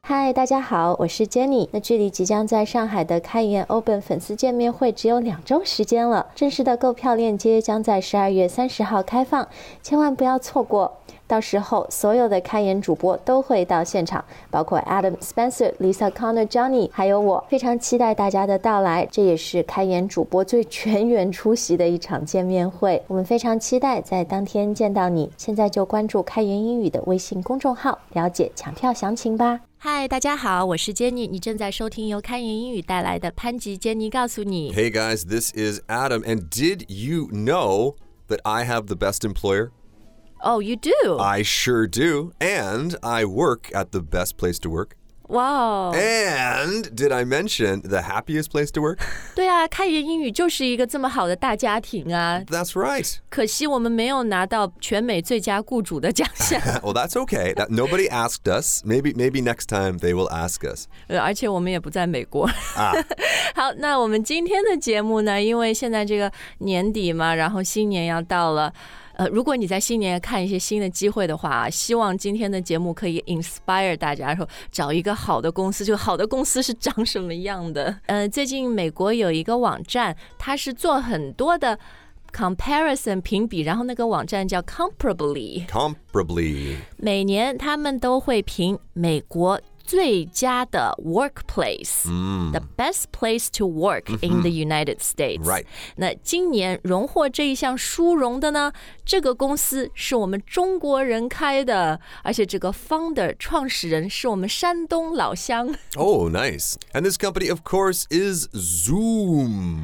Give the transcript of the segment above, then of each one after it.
嗨，大家好，我是 Jenny。那距离即将在上海的开颜 Open 粉丝见面会只有2周时间了，正式的购票链接将在12月30号开放，千万不要错过。到时候所有的开颜主播都会到现场，包括 Adam、Spencer、Lisa、Connor、Johnny 还有我，非常期待大家的到来。这也是开颜主播最全员出席的一场见面会，我们非常期待在当天见到你。现在就关注开颜英语的微信公众号，了解抢票详情吧。嗨，大家好，我是 Jenny， 你正在收听由开颜英语带来的潘吉 Jenny 告诉你。 Hey guys, this is Adam, and did you know that I have the best employer?Oh, you do? I sure do. And I work at the best place to work. Wow. And did I mention the happiest place to work? 对啊，开颜英语就是一个这么好的大家庭啊。 That's right. 可惜我们没有拿到全美最佳雇主的奖项。 Well, that's okay. Nobody asked us. Maybe next time they will ask us. 而且我们也不在美国。好，那我们今天的节目呢，因为现在这个年底嘛，然后新年要到了。如果你在新年看一些新的机会的话，希望今天的节目可以 inspire 大家说找一个好的公司，这个好的公司是长什么样的。最近美国有一个网站，它是做很多的 comparison 评比，然后那个网站叫 Comparably。 每年他们都会评美国最佳的 workplace、the best place to work in the United States、 Right. 那今年荣获这一项殊荣的呢，这个公司是我们中国人开的，而且这个 founder 创始人是我们山东老乡。 Oh, nice. And this company, of course, is Zoom.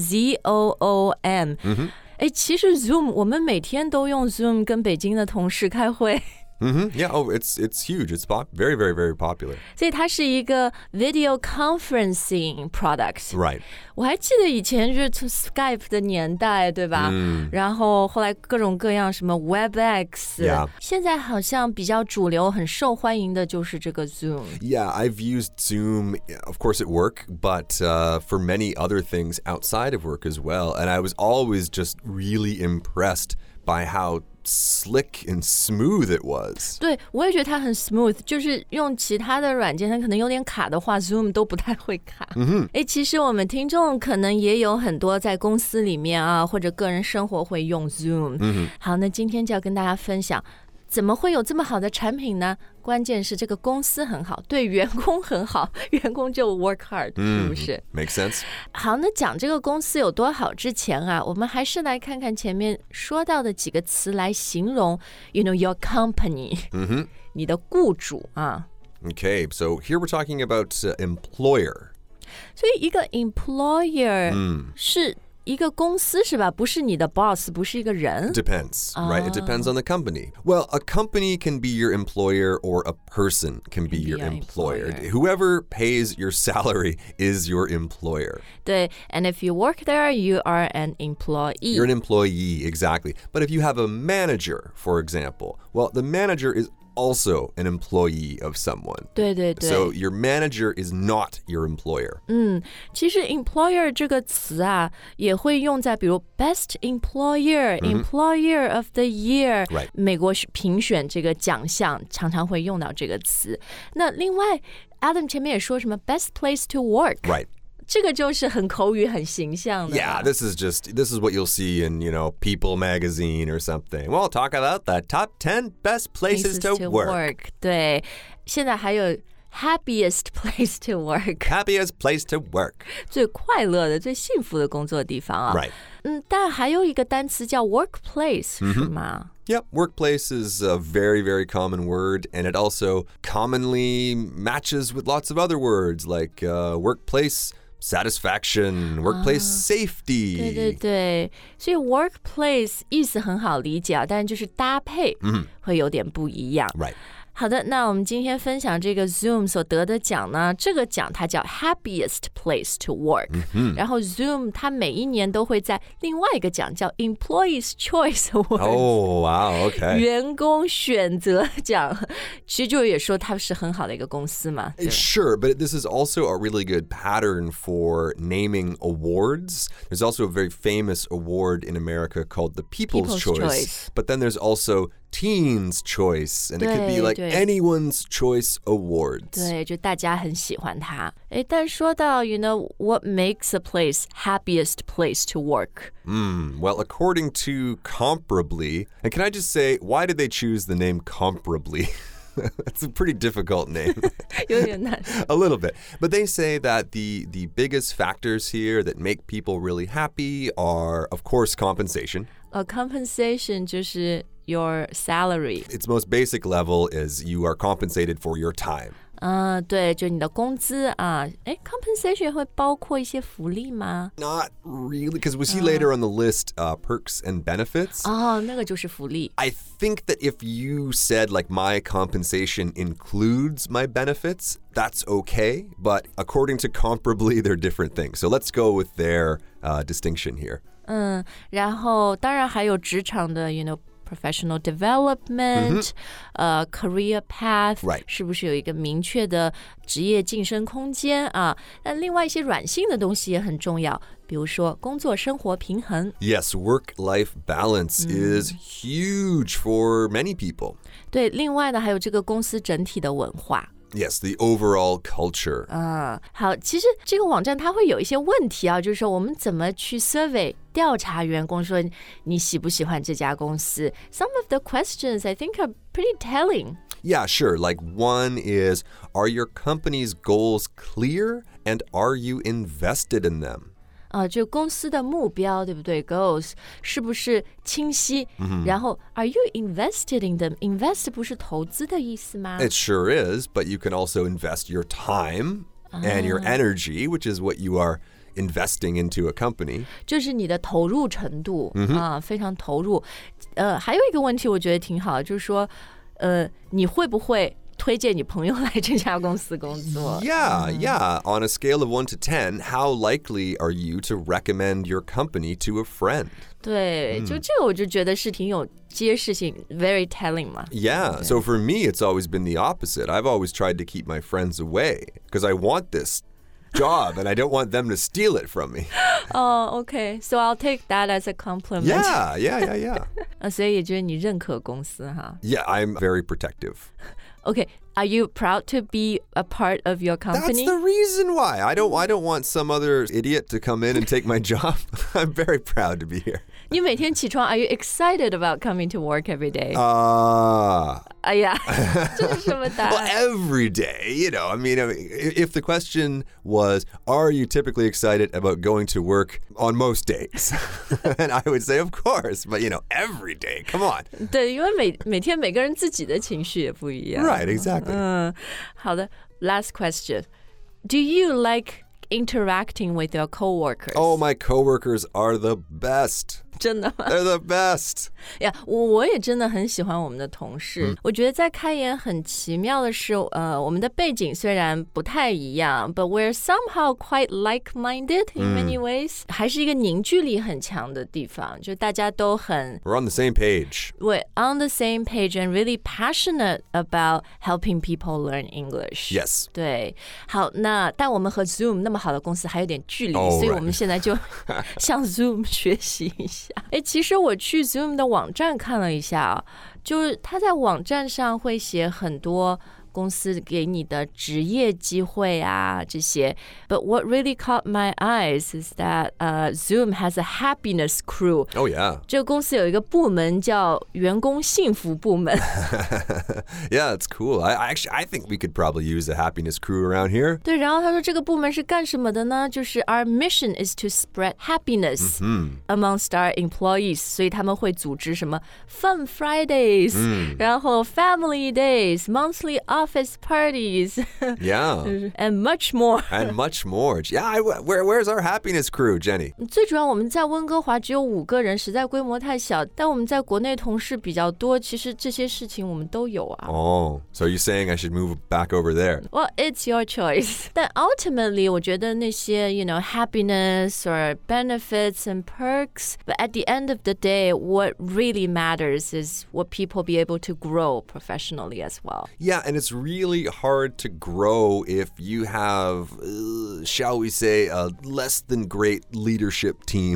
Z-O-O-M。其实 Zoom 我们每天都用 Zoom 跟北京的同事开会。 Yeah, oh, it's huge. It's very, very, very popular. 所以它是一个 video conferencing product. Right. 我还记得以前就是 Skype 的年代，对吧？然后后来各种各样什么 WebEx、现在好像比较主流、很受欢迎的就是这个 Zoom. Yeah, I've used Zoom, of course, at work, but for many other things outside of work as well. And I was always just really impressed by how slick and smooth it was. 对，我也觉得它很 smooth， 就是用其他的软件它可能有点卡的话 Zoom 都不太会卡。其实我们听众可能也有很多在公司里面啊，或者个人生活会用 Zoom。好，那今天就要跟大家分享怎么会有这么好的产品呢？关键是这个公司很好，对员工很好，员工就 work hard， 是不是？ Makes sense. 好，那讲这个公司有多好之前啊，我们还是来看看前面说到的几个词来形容 you know your company， 你的雇主啊。 Okay, so here we're talking about employer. 所以一个 employer 是一个公司是吧？不是你的 boss， 不是一个人。 Depends, right? It depends on the company. Well, a company can be your employer or a person can be your employer. Whoever pays your salary is your employer. 对 and if you work there, you are an employee. You're an employee, exactly. But if you have a manager, for example, well, the manager is also an employee of someone. 对对对。 So your manager is not your employer. 其实 employer 这个词啊，也会用在比如 best employer、employer of the year。 Right. 美国评选这个奖项常常会用到这个词。那另外 Adam 前面也说什么 best place to work。 Right. 这个就是很口语很形象的。 Yeah, this is what you'll see in, People magazine or something. Well, talk about the top 10 best places to work. 对，现在还有 happiest place to work. Happiest place to work. 最快乐的、最幸福的工作地方啊。 Right. 但还有一个单词叫 workplace， 是吗？ Yep, workplace is a very, very common word, and it also commonly matches with lots of other words like workplace satisfaction, workplace safety. 对对对，所以 workplace 意思很好理解啊，但就是搭配会有点不一样。 Right. 好的，那我们今天分享这个 Zoom 所得的奖呢，这个奖它叫 Happiest Place to Work，然后 Zoom 它每一年都会在另外一个奖叫 Employees Choice Award。 Oh, wow, okay. 员工选择奖，其实就也说它是很好的一个公司嘛。 Sure, but this is also a really good pattern for naming awards. There's also a very famous award in America called the People's Choice. But then there's also Teen's Choice, and it could be like 对 anyone's choice awards. 对，就大家很喜欢它。诶，但说到 what makes a place happiest place to work? Well, according to Comparably, and can I just say, why did they choose the name Comparably? That's a pretty difficult name. 有点难。 A little bit. But they say that the biggest factors here that make people really happy are, of course, compensation. Compensation 就是 your salary. Its most basic level is you are compensated for your time. 对，就你的工资啊。诶 compensation 会包括一些福利吗？ Not really, because we see later on the list perks and benefits. 那个就是福利。 I think that if you said, like, my compensation includes my benefits, that's okay. But according to Comparably, they're different things. So let's go with their distinction here. 然后当然还有职场的professional development, career path, Right. 是不是有一个明确的职业晋升空间啊？但另外一些软性的东西也很重要，比如说工作生活平衡。 Yes, work-life balance is huge for many people. 对，另外呢还有这个公司整体的文化。 Yes, the overall culture. 好，其实这个网站它会有一些问题啊，就是说我们怎么去 survey 调查员工说你喜不喜欢这家公司。Some of the questions I think are pretty telling. Yeah, sure. Like one is, are your company's goals clear and are you invested in them? 就公司的目标，对不对 ？Goals 是不是清晰？然后 ，Are you invested in them? Invest 不是投资的意思吗？ It sure is, but you can also invest your time and your energy, which is what you are investing into a company. 就是你的投入程度非常投入。还有一个问题，我觉得挺好，就是说，你会不会推荐你朋友来这家公司工作？ Yeah. On a scale of 1 to 10, how likely are you to recommend your company to a friend? 对，就这个我就觉得是挺有揭示性 ，very telling 嘛。 Yeah, so for me, it's always been the opposite. I've always tried to keep my friends away because I want this job and I don't want them to steal it from me. Okay, so I'll take that as a compliment. Yeah. 所以也就是你认可公司哈。 Yeah, I'm very protective. Okay, are you proud to be a part of your company? That's the reason why. I don't want some other idiot to come in and take my job. I'm very proud to be here. 你每天起床 Are you excited about coming to work every day? 哎呀，这是什么答 Well, 案？ every day, I mean, if the question was, are you typically excited about going to work on most days? And I would say, of course, but, every day, come on. 对，因为每天每个人自己的情绪也不一样。 Right, exactly. 好的 ，last question. Do you like interacting with your coworkers? Oh, my coworkers are the best. 真的吗？ They're the best. 呀，我也真的很喜欢我们的同事。我觉得在开研很奇妙的是，我们的背景虽然不太一样 ，but we're somehow quite like-minded in many ways，还是一个凝聚力很强的地方，就大家都很 We're on the same page. we're on the same page and really passionate about helping people learn English. Yes. 对，好，但我们和 Zoom 那么好的公司还有点距离， Oh, 所以 right. 我们现在就向 Zoom 学习一下。其实我去 Zoom 的网站看了一下啊，就是他在网站上会写很多公司给你的职业机会啊这些。But what really caught my eyes is that Zoom has a happiness crew. Oh, yeah. 这个公司有一个部门叫员工幸福部门。 Yeah, it's cool. I think we could probably use a happiness crew around here. 对，然后他说这个部门是干什么的呢？就是 Our mission is to spread happiness amongst our employees， 所以他们会组织什么 Fun Fridays，然后 Family Days、Monthly Office Parties， Yeah. and much more. And much more. Yeah, where's our happiness crew, Jenny? 最主要我们在温哥华只有5个人，实在规模太小。但我们在国内同事比较多，其实这些事情我们都有啊。 Oh, so you're saying I should move back over there? Well, it's your choice. 但 ultimately, 我觉得那些 happiness or benefits and perks, but at the end of the day, what really matters is what people be able to grow professionally as well. Yeah, and it's really hard to grow if you have, shall we say, a less than great leadership team.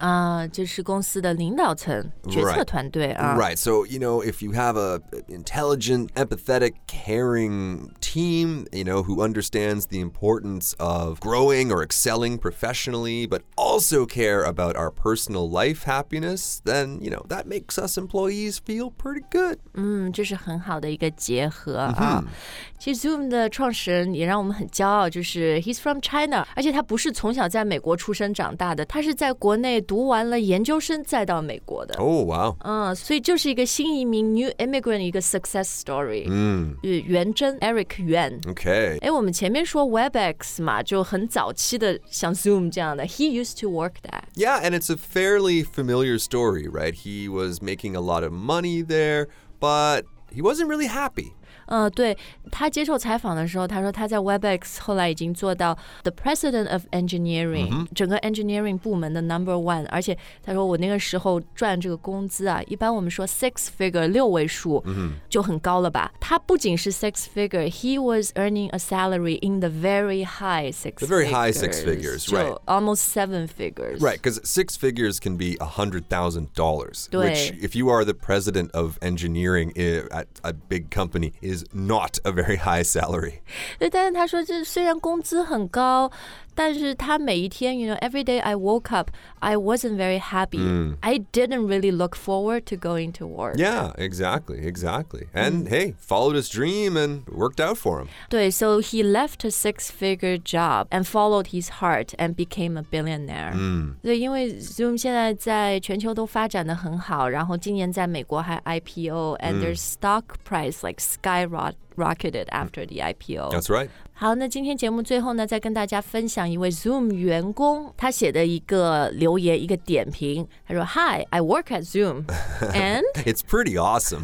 就是公司的领导层决策团队啊。 Right. So, if you have a intelligent, empathetic, caring team, who understands the importance of growing or excelling professionally, but also care about our personal life happiness, then, that makes us employees feel pretty good. 这是很好的一个结合啊。其实 Zoom 的创始人也让我们很骄傲，就是 he's from China， 而且他不是从小在美国出生长大的，他是在国内读完了研究生再到美国的。 Oh, wow. 所以就是一个新移民 new immigrant 一个 success story。元真 Eric Yuan。 Okay. 我们前面说 WebEx 嘛，就很早期的像 Zoom 这样的 he used to work that. Yeah, and it's a fairly familiar story, right? He was making a lot of money there, but he wasn't really happy. 对，他接受采访的时候，他说他在 WebEx 后来已经做到 the president of engineering，整个 engineering 部门的 number one， 而且他说我那个时候赚这个工资啊，一般我们说 six figure 6位数就很高了吧？他不仅是 six figure， he was earning a salary in the very high six the very high six figures, right? Almost 7 figures. Right, because 6 figures can be $100,000, 对 which if you are the president of engineering at a big company is not a very high salary. 对，但是他说这虽然工资很高，但是他每一天 every day I woke up, I wasn't very happy. I didn't really look forward to going to work. Yeah, exactly. And hey, followed his dream and worked out for him. 对 so he left a 6-figure job and followed his heart and became a billionaire. 对，因为 Zoom 现在在全球都发展得很好，然后今年在美国还 IPO and their stock price like skyrocketed after the IPO. That's right. 好，那今天节目最后呢，再跟大家分享一位 Zoom 员工他写的一个留言，一个点评。他说 Hi, I work at Zoom and It's pretty awesome.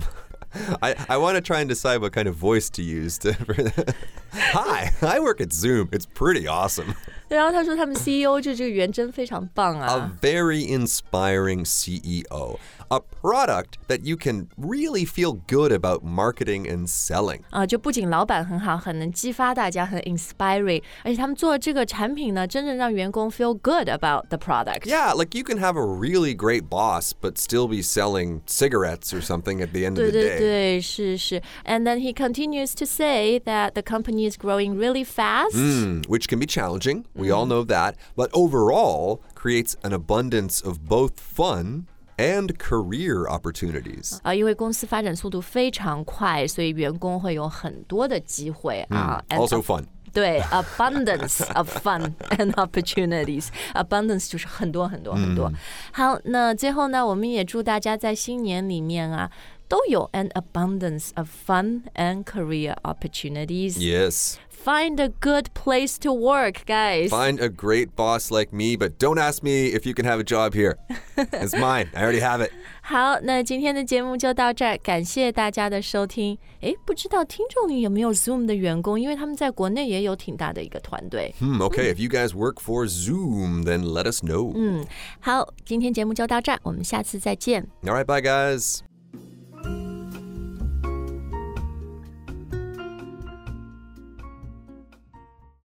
I want to try and decide what kind of voice to use for that. Hi, I work at Zoom. It's pretty awesome. 然后他说他们 CEO 这个元真非常棒啊。 A very inspiring CEO. A product that you can really feel good about marketing and selling. 就不仅老板很好，很能激发大家，很 inspiring， 而且他们做的这个产品呢，真正让员工 feel good about the product. Yeah, like you can have a really great boss, but still be selling cigarettes or something at the end of the day. 对，是。And then he continues to say that the company is growing really fast. Which can be challenging. We all know that. But overall, creates an abundance of both fun and career opportunities. 因为公司发展速度非常快，所以员工会有很多的机会啊。 Also fun. 对 abundance of fun and opportunities. Abundance 就是很多。好，那最后呢，我们也祝大家在新年里面啊，都有 an abundance of fun and career opportunities. Yes. Find a good place to work, guys. Find a great boss like me, but don't ask me if you can have a job here. It's mine. I already have it. 好，那今天的节目就到这儿，感谢大家的收听。不知道听众里有没有 Zoom 的员工，因为他们在国内也有挺大的一个团队。 Okay, if you guys work for Zoom, then let us know. 好，今天节目就到这儿，我们下次再见。 All right, bye guys.